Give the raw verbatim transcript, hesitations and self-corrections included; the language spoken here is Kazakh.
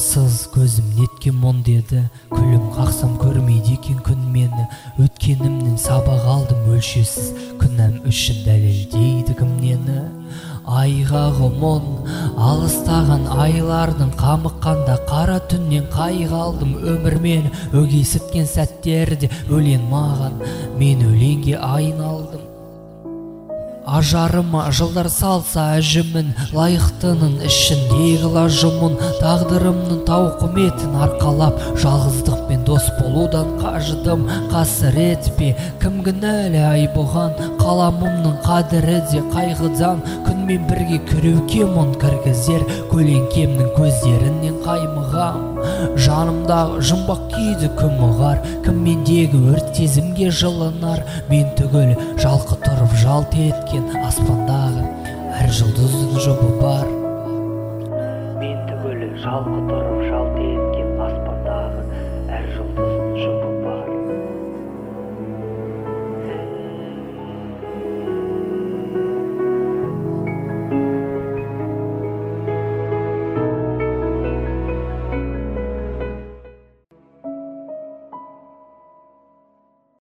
сыз көзім неткен мұң деді, күлім қақсам көрмейді екен күн мені. Өткенімнен сабақ алдым өлшеусіз, күнәм үшін дәлелдейді кім нені. Айғағы мұң алыстаған айлардың қамыққанда қара түннен қайғалдым. Өмір мені өгейсіткен сәттерде өлең маған, мен өлеңге айналдым. Ажарыма жылдар салса әжімін, лайықтының ішіндегі лажымын. Тағдырымның тауқыметін арқалап, жалғыздықпен дос болудан қажыдым. Қасірет пе, кім кінәлі ай бұған, қаламымның қадірі де қайғыдан. Күнмен бірге күреуке мұң кіргізер, көлеңкемнің көздерінен қаймығам. Жанымдағы жұмбақ күйді кім ұғар, кім мендегі өрт сезімге жылынар. Мен түгіл жалқы тұрып жалт еткен аспандағы әр жұлдыздың жұбы бар. Мен түгіл жалқы тұрып